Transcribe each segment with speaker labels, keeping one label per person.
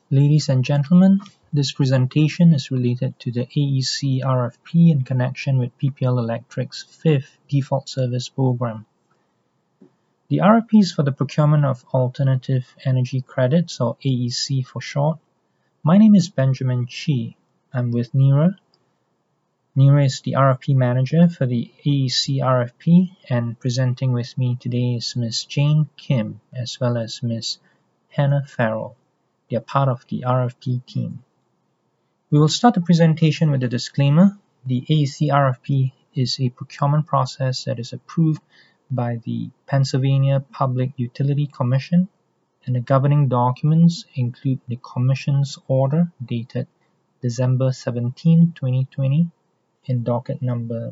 Speaker 1: Ladies and gentlemen, this presentation is related to the AEC RFP in connection with PPL Electric's fifth Default Service Program. The RFP is for the procurement of Alternative Energy Credits, or AEC for short. My name is Benjamin Chi. I'm with NERA. NERA is the RFP manager for the AEC RFP, and presenting with me today is Ms. Jane Kim as well as Ms. Hannah Farrell. They are part of the RFP team. We will start the presentation with a disclaimer. The AEC RFP is a procurement process that is approved by the Pennsylvania Public Utility Commission, and the governing documents include the Commission's order dated December 17, 2020, in docket number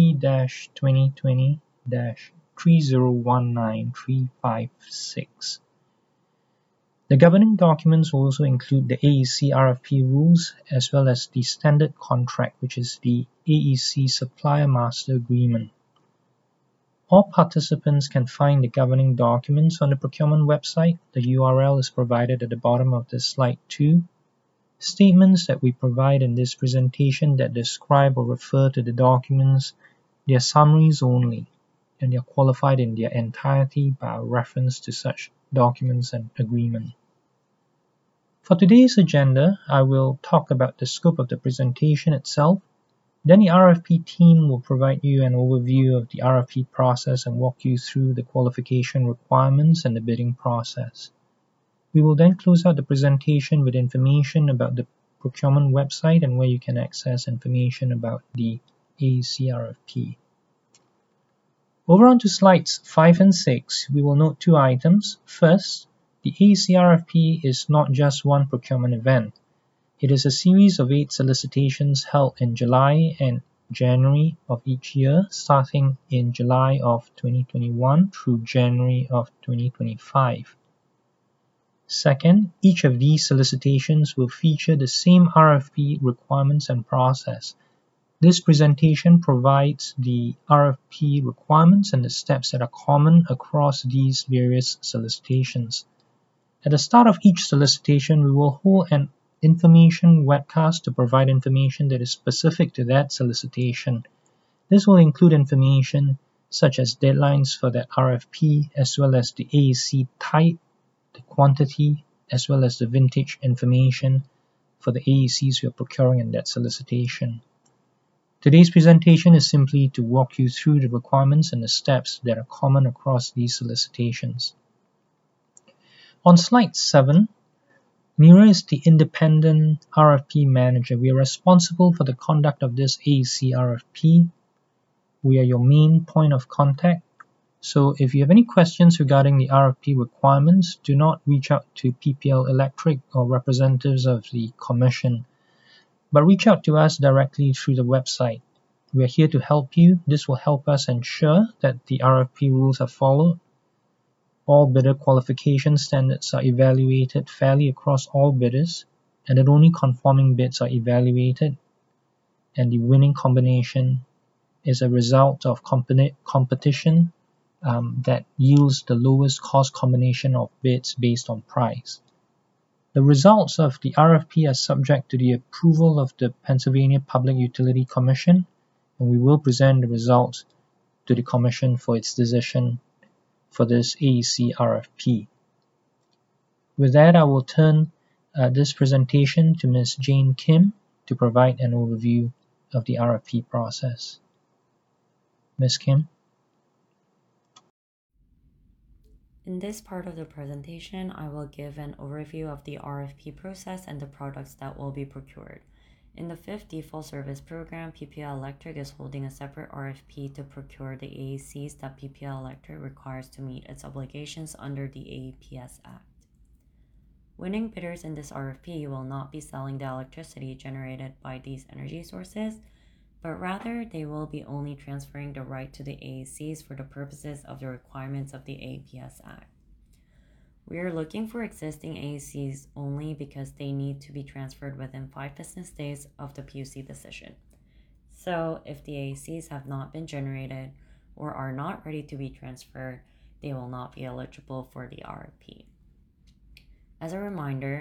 Speaker 1: P-2020-3019356. The governing documents also include the AEC RFP rules as well as the standard contract, which is the AEC Supplier Master Agreement. All participants can find the governing documents on the procurement website. The URL is provided at the bottom of the slide too. Statements that we provide in this presentation that describe or refer to the documents, they are summaries only, and they are qualified in their entirety by reference to such documents and agreement. For today's agenda, I will talk about the scope of the presentation itself. Then the RFP team will provide you an overview of the RFP process and walk you through the qualification requirements and the bidding process. We will then close out the presentation with information about the procurement website and where you can access information about the AEC RFP. Over on to slides 5 and 6, we will note two items. First, the AEC RFP is not just one procurement event. It is a series of 8 solicitations held in July and January of each year, starting in July of 2021 through January of 2025. Second, each of these solicitations will feature the same RFP requirements and process. This presentation provides the RFP requirements and the steps that are common across these various solicitations. At the start of each solicitation, we will hold an information webcast to provide information that is specific to that solicitation. This will include information such as deadlines for that RFP, as well as the AEC type, the quantity, as well as the vintage information for the AECs we are procuring in that solicitation. Today's presentation is simply to walk you through the requirements and the steps that are common across these solicitations. On slide 7, NERA is the independent RFP manager. We are responsible for the conduct of this AEC RFP. We are your main point of contact. So if you have any questions regarding the RFP requirements, do not reach out to PPL Electric or representatives of the Commission, but reach out to us directly through the website. We are here to help you. This will help us ensure that the RFP rules are followed. All bidder qualification standards are evaluated fairly across all bidders, and that only conforming bids are evaluated, and the winning combination is a result of competition that yields the lowest cost combination of bids based on price. The results of the RFP are subject to the approval of the Pennsylvania Public Utility Commission, and we will present the results to the Commission for its decision for this AEC RFP. With that, I will turn this presentation to Ms. Jane Kim to provide an overview of the RFP process. Ms. Kim?
Speaker 2: In this part of the presentation, I will give an overview of the RFP process and the products that will be procured. In the 5th Default Service Program, PPL Electric is holding a separate RFP to procure the AECs that PPL Electric requires to meet its obligations under the AEPS Act. Winning bidders in this RFP will not be selling the electricity generated by these energy sources, but rather they will be only transferring the right to the AECs for the purposes of the requirements of the AEPS Act. We are looking for existing AECs only because they need to be transferred within 5 business days of the PUC decision. So if the AECs have not been generated or are not ready to be transferred, they will not be eligible for the RFP. As a reminder,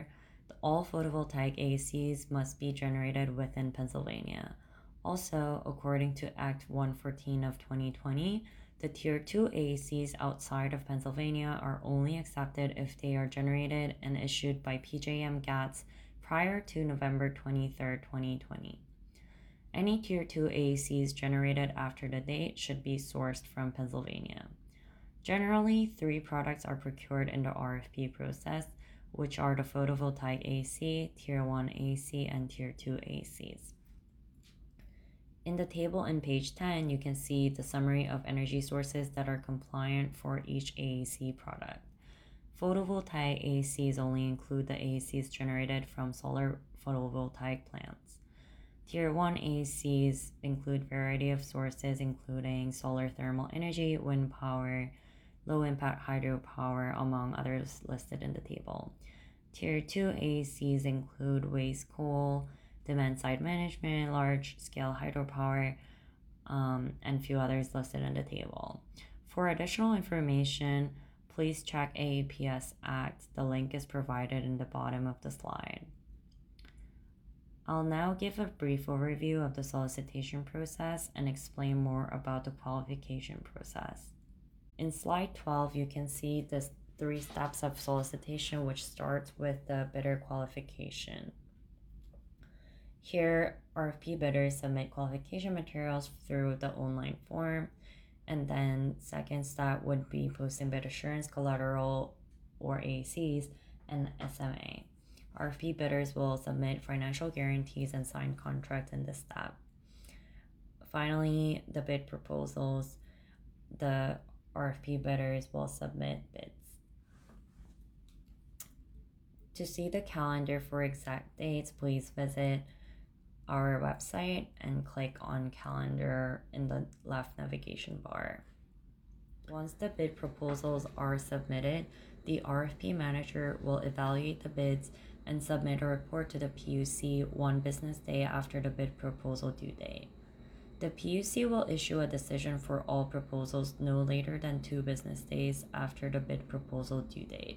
Speaker 2: All photovoltaic ACs must be generated within Pennsylvania. Also, according to Act 114 of 2020, the Tier 2 ACs outside of Pennsylvania are only accepted if they are generated and issued by PJM GATS prior to November 23, 2020. Any Tier 2 ACs generated after the date should be sourced from Pennsylvania. Generally, 3 products are procured in the RFP process, which are the photovoltaic AC, Tier 1 AC, and Tier 2 ACs. In the table in page 10, you can see the summary of energy sources that are compliant for each AEC product. Photovoltaic ACs only include the ACs generated from solar photovoltaic plants. Tier 1 ACs include variety of sources including solar thermal energy, wind power, low-impact hydropower, among others listed in the table. Tier 2 ACs include waste coal, demand-side management, large-scale hydropower, and few others listed in the table. For additional information, please check AAPS Act. The link is provided in the bottom of the slide. I'll now give a brief overview of the solicitation process and explain more about the qualification process. In slide 12, you can see the 3 steps of solicitation, which starts with the bidder qualification. Here, RFP bidders submit qualification materials through the online form, and then second step would be posting bid assurance collateral or ACs and SMA. RFP bidders will submit financial guarantees and sign contracts in this step. Finally, the bid proposals. The RFP bidders will submit bids. To see the calendar for exact dates, please visit our website and click on calendar in the left navigation bar. Once the bid proposals are submitted, the RFP manager will evaluate the bids and submit a report to the PUC 1 business day after the bid proposal due date. The PUC will issue a decision for all proposals no later than 2 business days after the bid proposal due date.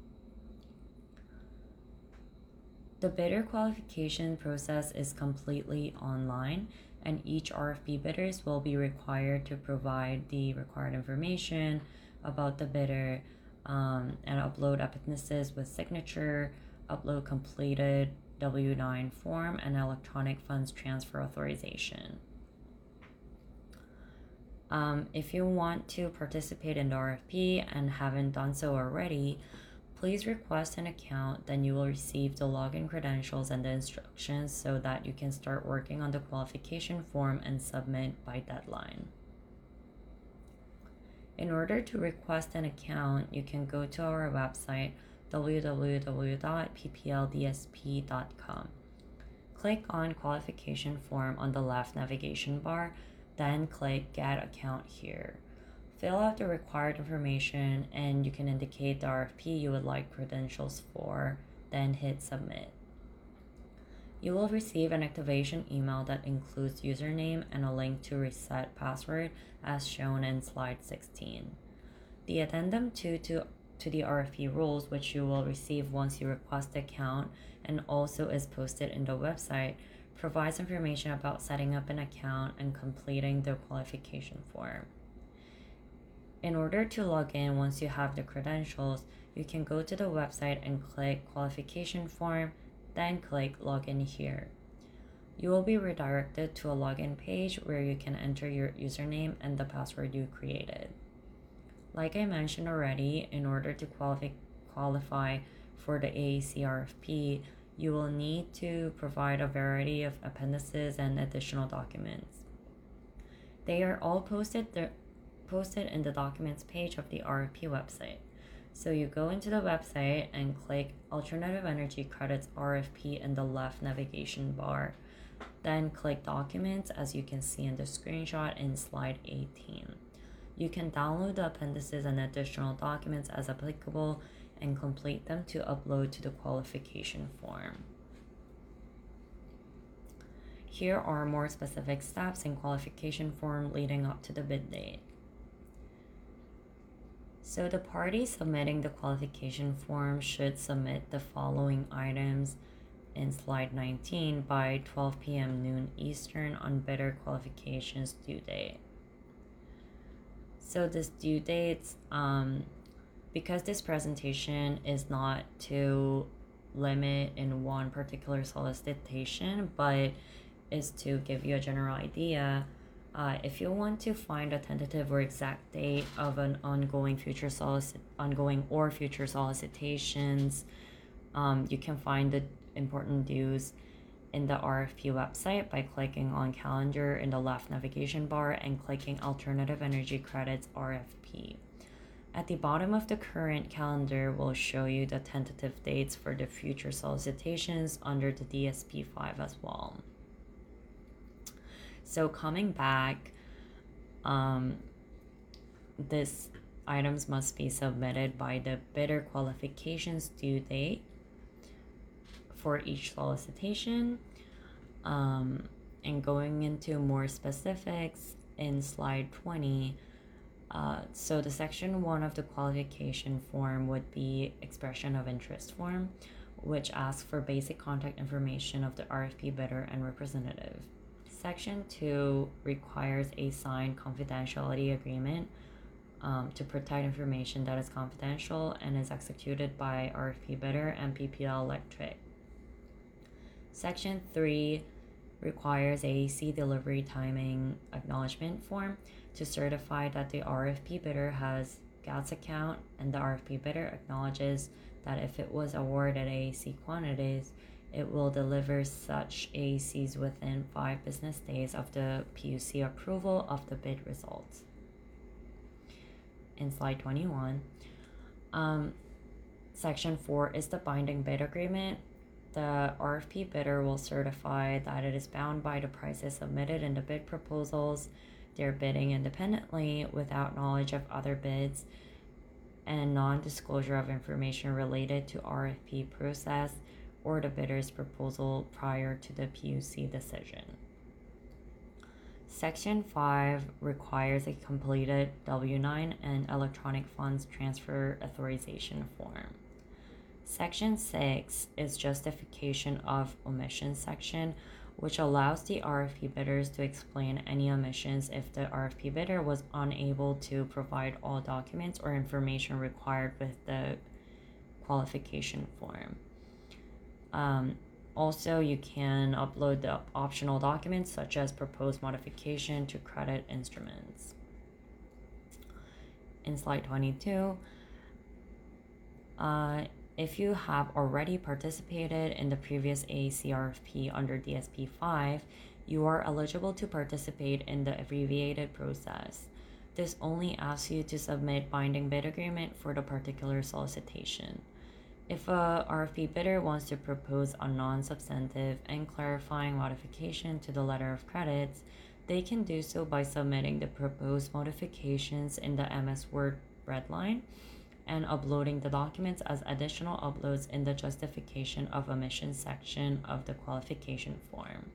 Speaker 2: The bidder qualification process is completely online, and each RFP bidders will be required to provide the required information about the bidder and upload appendices with signature, upload completed W-9 form, and electronic funds transfer authorization. If you want to participate in the RFP and haven't done so already, please request an account. Then you will receive the login credentials and the instructions so that you can start working on the qualification form and submit by deadline. In order to request an account, you can go to our website www.ppldsp.com. Click on Qualification Form on the left navigation bar, then click Get Account here. Fill out the required information and you can indicate the RFP you would like credentials for, then hit Submit. You will receive an activation email that includes username and a link to reset password as shown in slide 16. The addendum 2 to the RFP rules, which you will receive once you request the account and also is posted in the website, provides information about setting up an account and completing the qualification form. In order to log in once you have the credentials, you can go to the website and click Qualification Form, then click Login here. You will be redirected to a login page where you can enter your username and the password you created. Like I mentioned already, in order to qualify for the AEC RFP, you will need to provide a variety of appendices and additional documents. They are all posted in the documents page of the RFP website. So you go into the website and click Alternative Energy Credits RFP in the left navigation bar. Then click Documents as you can see in the screenshot in slide 18. You can download the appendices and additional documents as applicable and complete them to upload to the qualification form. Here are more specific steps in qualification form leading up to the bid date. So the party submitting the qualification form should submit the following items in slide 19 by 12 p.m. noon Eastern on bidder qualifications due date. So this due dates, because this presentation is not to limit in one particular solicitation, but is to give you a general idea. If you want to find a tentative or exact date of an ongoing or future solicitations, you can find the important dues in the RFP website by clicking on calendar in the left navigation bar and clicking alternative energy credits RFP. At the bottom of the current calendar will show you the tentative dates for the future solicitations under the DSP5 as well. So coming back, these items must be submitted by the bidder qualifications due date for each solicitation. And going into more specifics in slide 20, so the section 1 of the qualification form would be expression of interest form, which asks for basic contact information of the RFP bidder and representative. Section 2 requires a signed confidentiality agreement to protect information that is confidential and is executed by RFP bidder and PPL Electric. Section 3 requires AEC delivery timing acknowledgement form to certify that the RFP bidder has GATS account, and the RFP bidder acknowledges that if it was awarded AEC quantities, it will deliver such AECs within 5 business days of the PUC approval of the bid results. In slide 21, section 4 is the binding bid agreement. The RFP bidder will certify that it is bound by the prices submitted in the bid proposals. They're bidding independently without knowledge of other bids and non-disclosure of information related to RFP process or the bidder's proposal prior to the PUC decision. Section 5 requires a completed W-9 and electronic funds transfer authorization form. Section 6 is justification of omission section, which allows the RFP bidders to explain any omissions if the RFP bidder was unable to provide all documents or information required with the qualification form. Also, you can upload the optional documents such as proposed modification to credit instruments. In slide 22, if you have already participated in the previous AEC RFP under DSP5, you are eligible to participate in the abbreviated process. This only asks you to submit binding bid agreement for the particular solicitation. If a RFP bidder wants to propose a non-substantive and clarifying modification to the letter of credits, they can do so by submitting the proposed modifications in the MS Word redline and uploading the documents as additional uploads in the justification of omission section of the qualification form.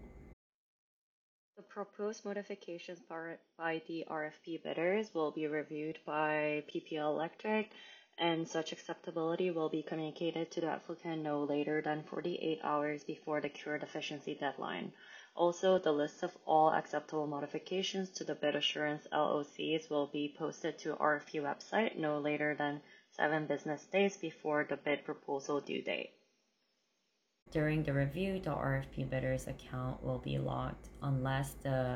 Speaker 2: The proposed modifications by the RFP bidders will be reviewed by PPL Electric, and such acceptability will be communicated to the applicant no later than 48 hours before the cure deficiency deadline. Also, the list of all acceptable modifications to the bid assurance LOCs will be posted to RFP website no later than 7 business days before the bid proposal due date. During the review, the RFP bidder's account will be locked unless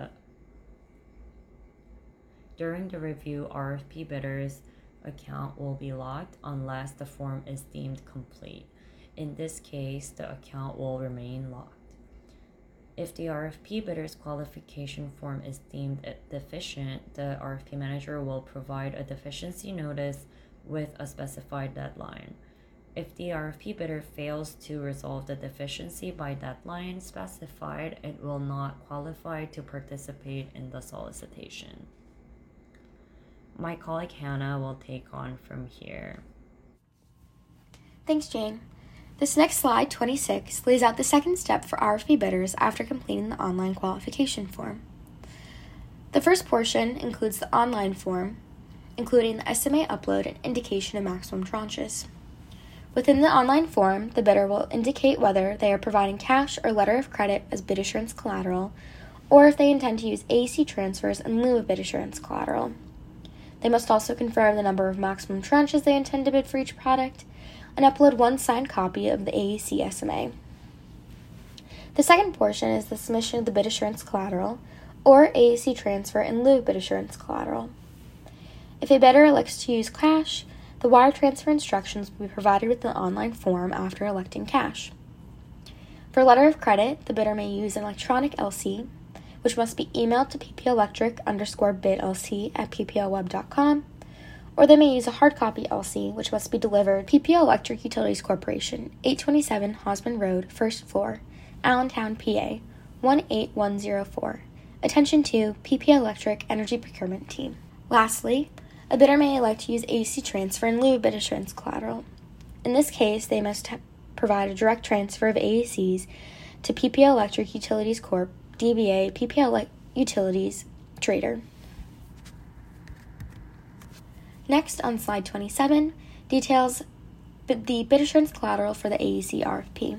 Speaker 2: During the review, RFP bidder's account will be locked unless the form is deemed complete. In this case, the account will remain locked. If the RFP bidder's qualification form is deemed deficient, the RFP manager will provide a deficiency notice with a specified deadline. If the RFP bidder fails to resolve the deficiency by deadline specified, it will not qualify to participate in the solicitation. My colleague Hannah will take on from here.
Speaker 3: Thanks, Jane. This next slide, 26, lays out the second step for RFP bidders after completing the online qualification form. The first portion includes the online form, including the SMA upload and indication of maximum tranches. Within the online form, the bidder will indicate whether they are providing cash or letter of credit as bid assurance collateral, or if they intend to use AEC transfers in lieu of bid assurance collateral. They must also confirm the number of maximum tranches they intend to bid for each product, and upload one signed copy of the AEC SMA. The second portion is the submission of the bid assurance collateral, or AEC transfer in lieu of bid assurance collateral. If a bidder elects to use cash, the wire transfer instructions will be provided with the online form after electing cash. For letter of credit, the bidder may use an electronic LC, which must be emailed to ppelectric_bidlc@pplweb.com, or they may use a hard copy LC, which must be delivered PPL Electric Utilities Corporation, 827 Hosman Road, 1st floor, Allentown, PA, 18104. Attention to PPL Electric Energy Procurement Team. Lastly, a bidder may elect to use AEC transfer in lieu of bid assurance collateral. In this case, they must provide a direct transfer of AECs to PPL Electric Utilities Corp., DBA PPL Utilities Trader. Next, on slide 27, details the bid assurance collateral for the AEC RFP.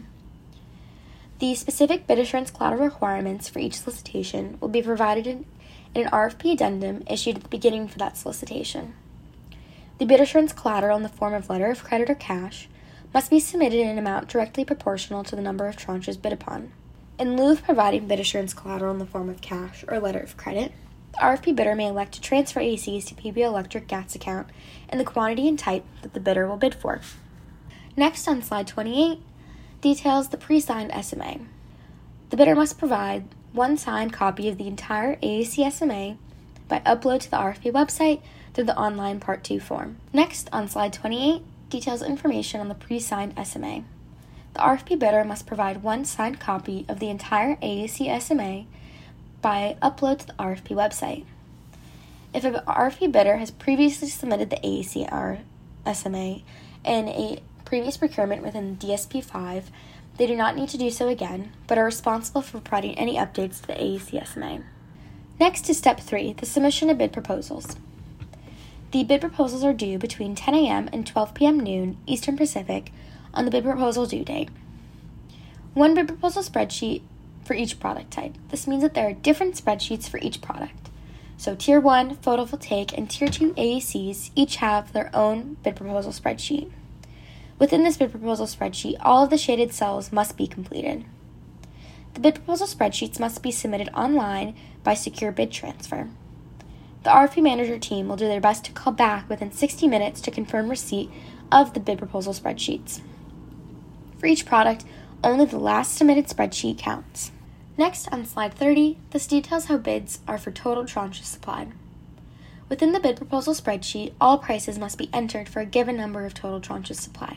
Speaker 3: The specific bid assurance collateral requirements for each solicitation will be provided in an RFP addendum issued at the beginning for that solicitation. The bid assurance collateral in the form of letter of credit or cash must be submitted in an amount directly proportional to the number of tranches bid upon. In lieu of providing bid assurance collateral in the form of cash or letter of credit, the RFP bidder may elect to transfer AECs to PPL Electric GATS account in the quantity and type that the bidder will bid for. Next, on slide 28, details the pre-signed SMA. The bidder must provide one signed copy of the entire AEC SMA by upload to the RFP website through the online Part 2 form. Next, on slide 28, details information on the pre-signed SMA. The RFP bidder must provide one signed copy of the entire AEC SMA by upload to the RFP website. If an RFP bidder has previously submitted the AEC SMA in a previous procurement within DSP5, they do not need to do so again, but are responsible for providing any updates to the AEC SMA. Next is Step 3, the submission of bid proposals. The bid proposals are due between 10 a.m. and 12 p.m. noon Eastern Pacific on the bid proposal due date. One bid proposal spreadsheet for each product type. This means that there are different spreadsheets for each product. So Tier 1, photovoltaic, and Tier 2 AECs each have their own bid proposal spreadsheet. Within this bid proposal spreadsheet, all of the shaded cells must be completed. The bid proposal spreadsheets must be submitted online by secure bid transfer. The RFP manager team will do their best to call back within 60 minutes to confirm receipt of the bid proposal spreadsheets. For each product, only the last submitted spreadsheet counts. Next, on slide 30, this details how bids are for total tranches supplied. Within the bid proposal spreadsheet, all prices must be entered for a given number of total tranches supplied.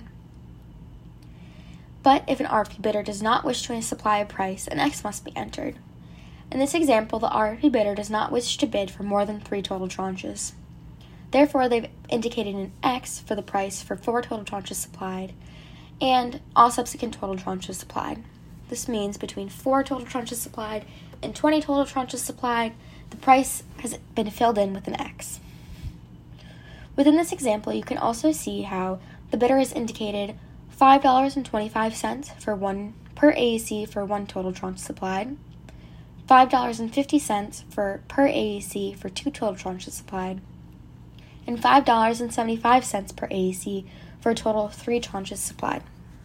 Speaker 3: But if an RFP bidder does not wish to supply a price, an X must be entered. In this example, the RFP bidder does not wish to bid for more than 3 total tranches. Therefore, they've indicated an X for the price for 4 total tranches supplied and all subsequent total tranches supplied. This means between 4 total tranches supplied and 20 total tranches supplied, the price has been filled in with an X. Within this example, you can also see how the bidder has indicated $5.25 for one per AEC for 1 total tranche supplied, $5.50 per AEC for 2 total tranches supplied, and $5.75 per AEC for a total of 3 tranches supplied.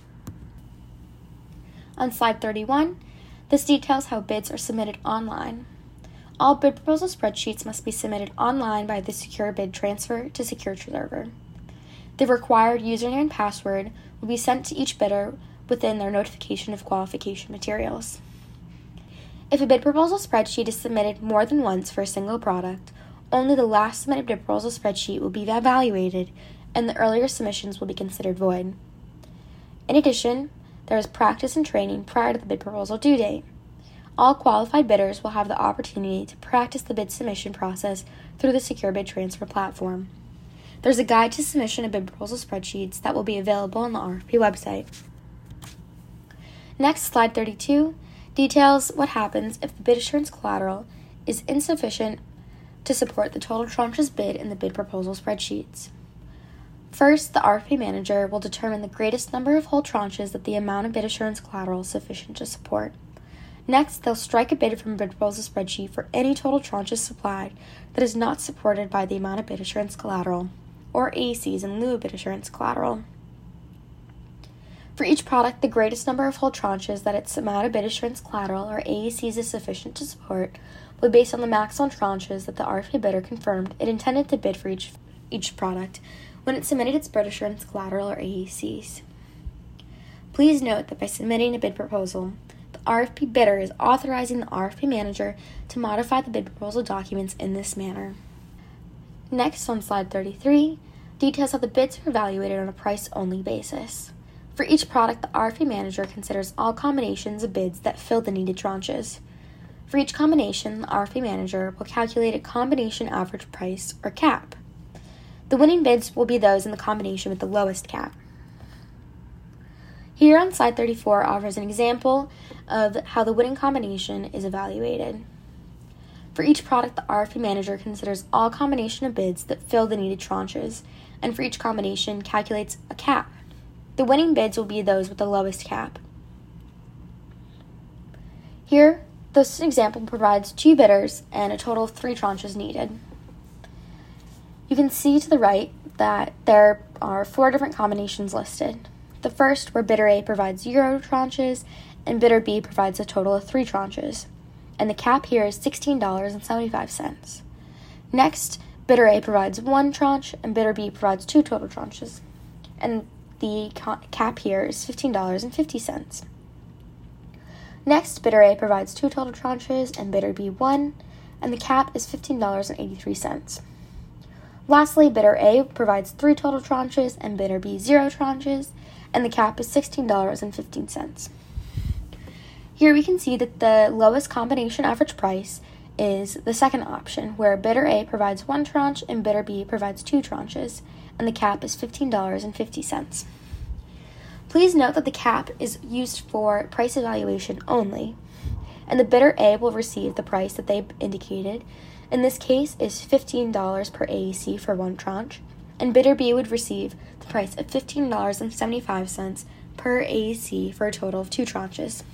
Speaker 3: On slide 31, this details how bids are submitted online. All bid proposal spreadsheets must be submitted online by the secure bid transfer to secure server. The required username and password will be sent to each bidder within their notification of qualification materials. If a bid proposal spreadsheet is submitted more than once for a single product, only the last submitted bid proposal spreadsheet will be evaluated and the earlier submissions will be considered void. In addition, there is practice and training prior to the bid proposal due date. All qualified bidders will have the opportunity to practice the bid submission process through the secure bid transfer platform. There's a guide to submission of bid proposal spreadsheets that will be available on the RFP website. Next, slide 32 details what happens if the bid assurance collateral is insufficient to support the total tranches bid in the bid proposal spreadsheets. First, the RFP manager will determine the greatest number of whole tranches that the amount of bid assurance collateral is sufficient to support. Next, they'll strike a bid from a bid proposal spreadsheet for any total tranches supplied that is not supported by the amount of bid assurance collateral, or AACs in lieu of bid assurance collateral. For each product, the greatest number of whole tranches that its amount of bid assurance collateral, or AACs, is sufficient to support will be based on the maximum tranches that the RFP bidder confirmed it intended to bid for each product when it submitted its bid assurance collateral, or AACs. Please note that by submitting a bid proposal, the RFP bidder is authorizing the RFP manager to modify the bid proposal documents in this manner. Next, on slide 33, details how the bids are evaluated on a price-only basis. For each product, the RFP manager considers all combinations of bids that fill the needed tranches. For each combination, the RFP manager will calculate a combination average price, or CAP. The winning bids will be those in the combination with the lowest CAP. Here on slide 34 offers an example of how the winning combination is evaluated. For each product, the RFP manager considers all combination of bids that fill the needed tranches, and for each combination calculates a CAP. The winning bids will be those with the lowest CAP. Here, this example provides 2 bidders and a total of 3 tranches needed. You can see to the right that there are 4 different combinations listed. The first, where bidder A provides 0 tranches and bidder B provides a total of 3 tranches, and the CAP here is $16.75. Next, bidder A provides 1 tranche and bidder B provides 2 total tranches, and the CAP here is $15.50. Next, bidder A provides 2 total tranches and bidder B 1, and the CAP is $15.83. Lastly, bidder A provides 3 total tranches and bidder B 0 tranches, and the CAP is $16.15. Here we can see that the lowest combination average price is the second option, where bidder A provides 1 tranche and bidder B provides 2 tranches, and the CAP is $15.50. Please note that the CAP is used for price evaluation only, and the bidder A will receive the price that they indicated. In this case is $15 per AAC for 1 tranche, and bidder B would receive the price of $15.75 per AAC for a total of 2 tranches.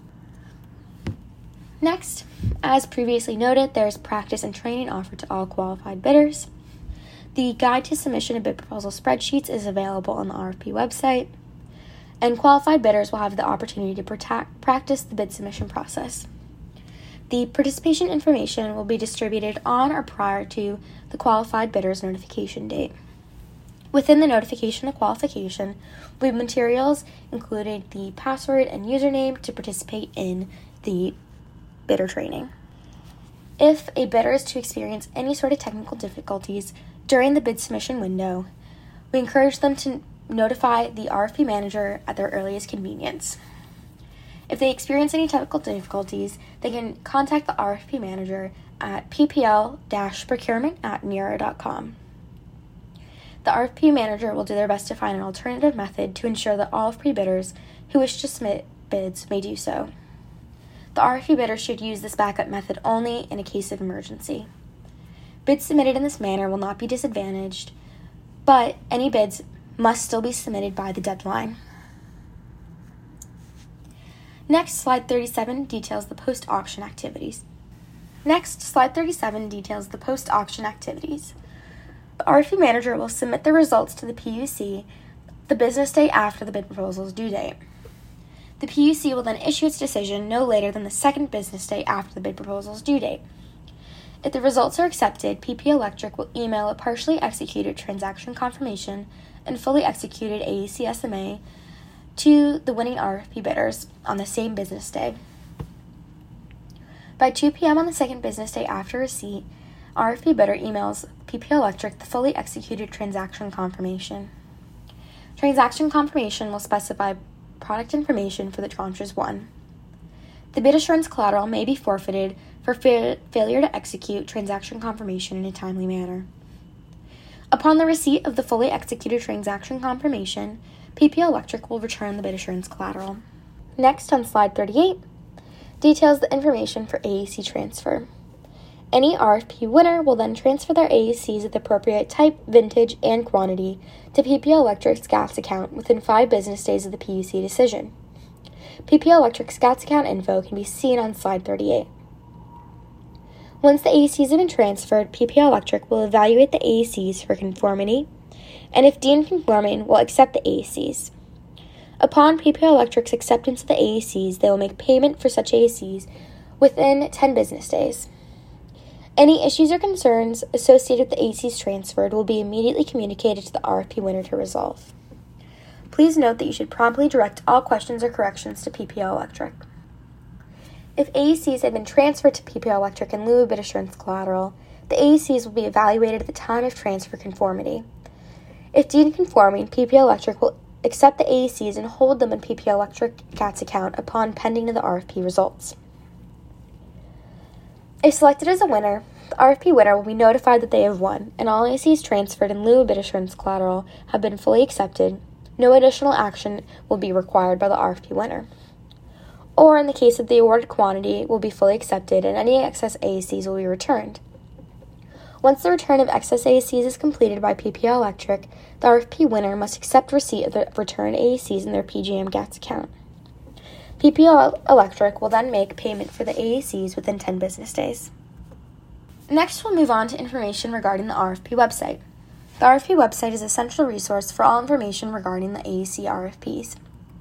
Speaker 3: Next, as previously noted, there is practice and training offered to all qualified bidders. The guide to submission of bid proposal spreadsheets is available on the RFP website, and qualified bidders will have the opportunity to practice the bid submission process. The participation information will be distributed on or prior to the qualified bidder's notification date. Within the notification of qualification will be materials including the password and username to participate in the bidder training. If a bidder is to experience any sort of technical difficulties during the bid submission window, we encourage them to notify the RFP manager at their earliest convenience. If they experience any technical difficulties, they can contact the RFP manager at ppl-procurement@nera.com. The RFP manager will do their best to find an alternative method to ensure that all pre-bidders who wish to submit bids may do so. The RFP bidder should use this backup method only in a case of emergency. Bids submitted in this manner will not be disadvantaged, but any bids must still be submitted by the deadline. Next, slide 37 details the post-auction activities. The RFP manager will submit the results to the PUC the business day after the bid proposal's due date. The PUC will then issue its decision no later than the second business day after the bid proposal's due date. If the results are accepted, PP Electric will email a partially executed transaction confirmation and fully executed AAC SMA to the winning RFP bidders on the same business day. By 2 p.m. on the second business day after receipt, RFP bidder emails PP Electric the fully executed transaction confirmation. Transaction confirmation will specify product information for the tranches won. The bid assurance collateral may be forfeited for failure to execute transaction confirmation in a timely manner. Upon the receipt of the fully executed transaction confirmation, PP Electric will return the bid assurance collateral. Next, on slide 38, details the information for AAC transfer. Any RFP winner will then transfer their AECs of the appropriate type, vintage, and quantity to PPL Electric's GATS account within 5 business days of the PUC decision. PPL Electric's GATS account info can be seen on slide 38. Once the AECs have been transferred, PPL Electric will evaluate the AECs for conformity, and if deemed conforming, will accept the AECs. Upon PPL Electric's acceptance of the AECs, they will make payment for such AECs within 10 business days. Any issues or concerns associated with the AECs transferred will be immediately communicated to the RFP winner to resolve. Please note that you should promptly direct all questions or corrections to PPL Electric. If AECs have been transferred to PPL Electric in lieu of bid assurance collateral, the AECs will be evaluated at the time of transfer conformity. If deemed conforming, PPL Electric will accept the AECs and hold them in PPL Electric GATS account upon pending of the RFP results. If selected as a winner, the RFP winner will be notified that they have won, and all AECs transferred in lieu of bid assurance collateral have been fully accepted. No additional action will be required by the RFP winner. Or in the case of the awarded quantity, will be fully accepted and any excess AECs will be returned. Once the return of excess AECs is completed by PPL Electric, the RFP winner must accept receipt of the returned AECs in their PJM GATS account. PPL Electric will then make payment for the AECs within 10 business days. Next, we'll move on to information regarding the RFP website. The RFP website is a central resource for all information regarding the AEC RFPs.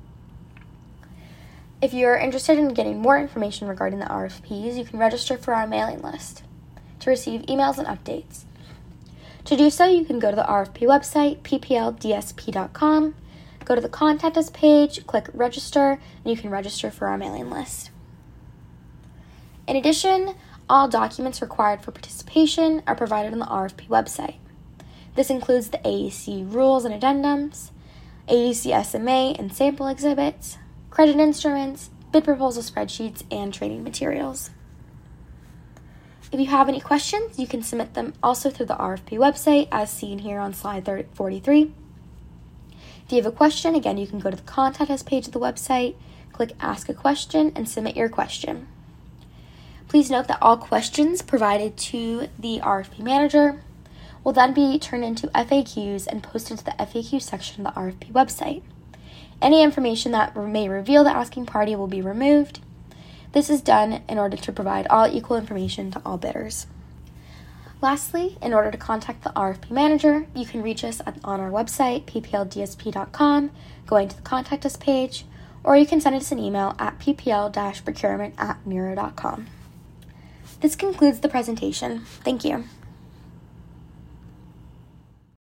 Speaker 3: If you are interested in getting more information regarding the RFPs, you can register for our mailing list to receive emails and updates. To do so, you can go to the RFP website, ppldsp.com, go to the Contact Us page, click Register, and you can register for our mailing list. In addition, all documents required for participation are provided on the RFP website. This includes the AEC rules and addendums, AEC SMA and sample exhibits, credit instruments, bid proposal spreadsheets, and training materials. If you have any questions, you can submit them also through the RFP website, as seen here on slide 43. If you have a question, again, you can go to the Contact Us page of the website, click Ask a Question, and submit your question. Please note that all questions provided to the RFP manager will then be turned into FAQs and posted to the FAQ section of the RFP website. Any information that may reveal the asking party will be removed. This is done in order to provide all equal information to all bidders. Lastly, in order to contact the RFP manager, you can reach us on our website, ppldsp.com, going to the Contact Us page, or you can send us an email at ppl-procurement@miro.com. This concludes the presentation. Thank you.